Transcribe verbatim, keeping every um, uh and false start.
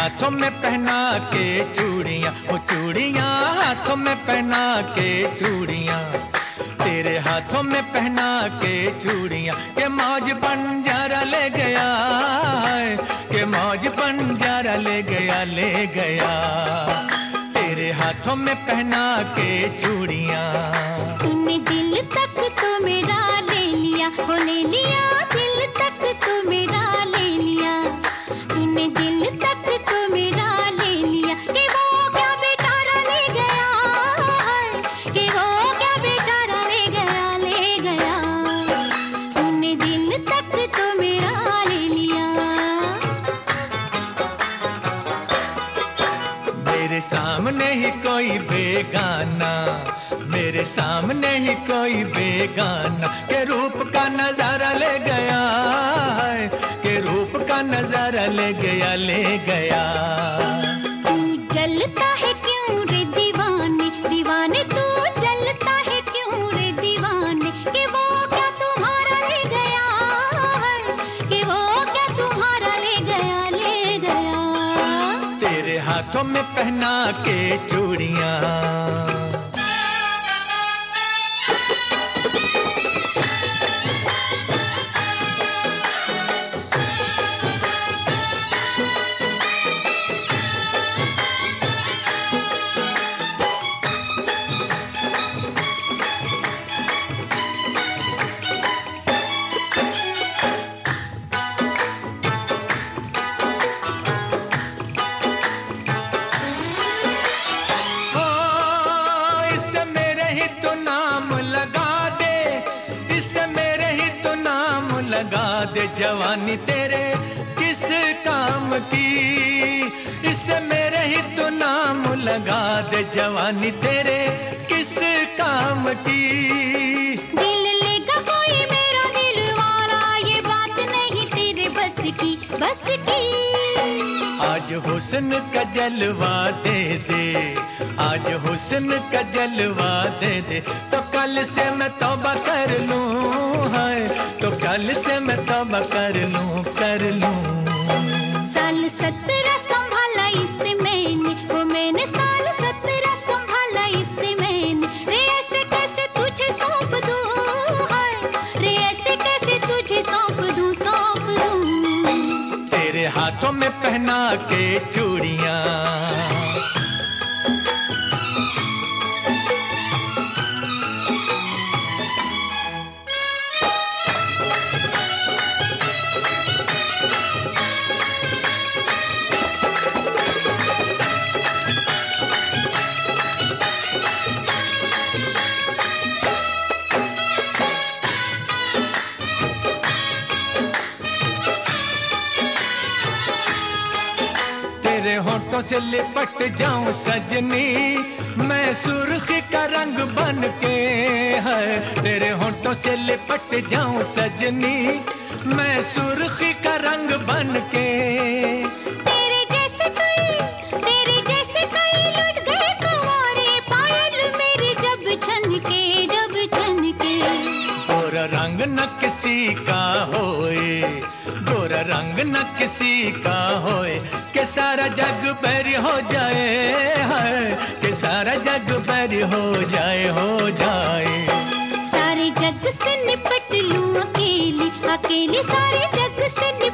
हाथों में पहना के चूड़ियां, वो चूड़ियां हाथों में पहना के चूड़ियां, तेरे हाथों में पहना के चूड़ियां, के मौज बंजारा ले गया है, के मौज बंजारा ले गया ले गया, तेरे हाथों में पहना के चूड़ियां। तूने दिल तक तो मेरा ले लिया, हो ले लिया, दिल तक तो मेरा ले लिया, तूने दिल तक तो मेरा ले लिया, कि वो क्या बेचारा ले गया है, कि वो क्या बेचारा ले गया ले गया, तूने दिल तक तो मेरा ले लिया। मेरे सामने ही कोई बेगाना, मेरे सामने ही कोई बेगाना, के रूप का नजारा ले गया है, के रूप का नजारा ले गया ले गया। तू जलता है क्यों रे दीवाने, दीवाने तू जलता है क्यों रे दीवाने, कि वो क्या तुम्हारा ले गया है, कि वो क्या तुम्हारा ले गया ले गया, तेरे हाथों में पहना के चूड़ियां। इससे मेरे ही तो नाम लगा दे, इससे मेरे ही तो नाम लगा दे, जवानी तेरे किस काम की, इससे मेरे ही तो नाम लगा दे, जवानी तेरे किस काम की। दिल लेगा कोई मेरा दिल वाला, ये बात नहीं तेरे बस की बस की, आज हुस्न का जलवा दे दे, आज हुस्न का जलवा दे दे, तो कल से मैं तौबा कर लूं है, तो कल से मैं तौबा कर लूं कर लूं। साल सत्रह संभाला इससे मैंने, वो मैंने साल सत्रह संभाला इससे मैंने, रे ऐसे कैसे तुझे सौंप दूं है, रे ऐसे कैसे तुझे सौंप दूं सौंप दूं, तेरे हाथों में पहना के चूड़ियां। तेरे होठों से लिपट जाऊं सजनी, मैं सुर्खी का रंग बन के है, तेरे होठों से लिपट जाऊं सजनी, मैं सुर्खी का रंग बन के। तेरे जैसे कोई, तेरे जैसे कोई लुट गए कुंवारे, पायल मेरी जब छनके जब छनके, गोरा रंग न किसी का होए, गोरा रंग न किसी का होए, के सारा जग बैरी हो जाए है, के सारा जग बैरी हो जाए हो जाए, सारे जग से निपट लूं अकेली अकेली, सारे जग से